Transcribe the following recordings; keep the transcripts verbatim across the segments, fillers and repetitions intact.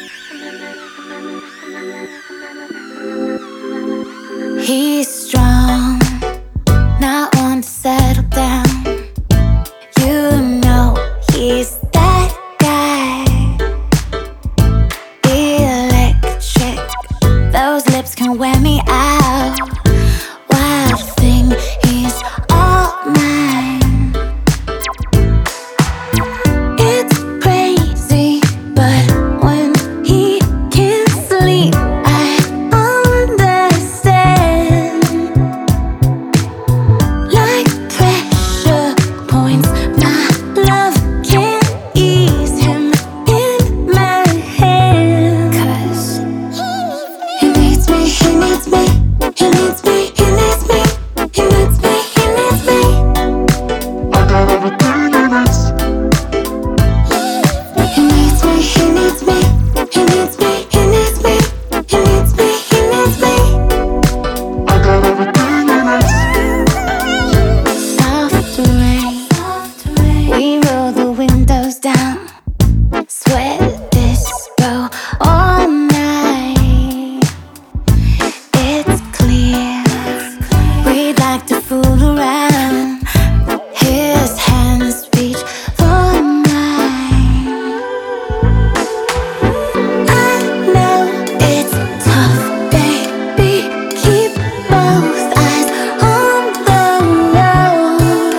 He's strong, not one to settle down. You know he's that guy. Electric, those lips can wear me out. Wild thing, he's all mine. It's crazy, but when he can't sleep, I understand. Like pressure points, my love can't ease him in my hand. 'Cause he needs me, he needs me, he needs me, he needs me, he needs me, he needs me. I got everything he needs. He needs me, he needs me, he needs me, he needs me, he needs me, he needs me. I got everything he needs. Soft rain, we roll the windows down. Sweat disco all night. It's clear we'd like to fool around. His hands reach for mine. I know it's tough, baby. Keep both eyes on the road.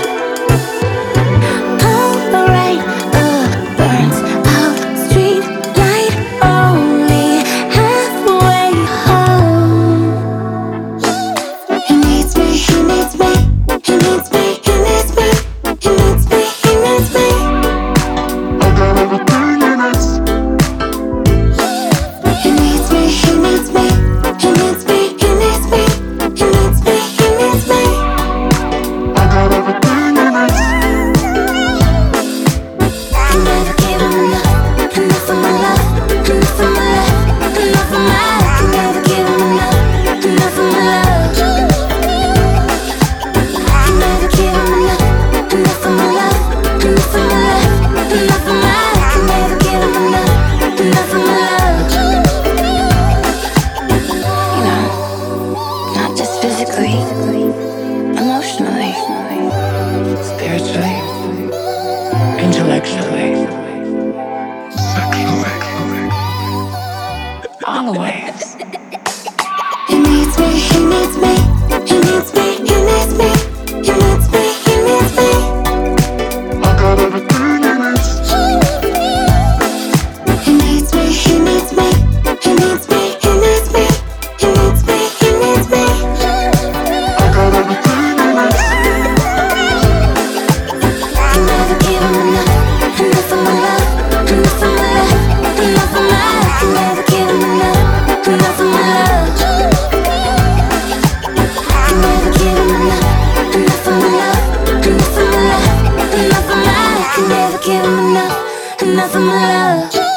Pole right up, burns out, street light only halfway home. He needs me, he needs me, he needs me, he needs me, he needs me, he needs me. I got everything he needs. He needs me, he needs me, he needs me, he needs me, he needs me, he needs me. I got everything he needs. Can never give him enough, enough of my love, enough of my love, enough of my love. Can never give him enough, enough of my love. Can never give him enough, enough of my love, enough of my love, enough of my love. Can never give him enough, enough of my love. You know, not just physically, emotionally, Spiritually, intellectually, sexually, all the ways. he needs me, he needs me, he needs me, he needs me, he needs me, he needs me. I got everything he needs. He needs me, he needs me, he needs me, he needs me, he needs me, he needs me. I got everything he needs. Can never give him enough, enough of my love, enough of my love, enough of my love. Can never give him enough, enough of my love. Can never give him enough, enough of my love, enough of my love, enough of my love. Can never give him enough, enough of my love.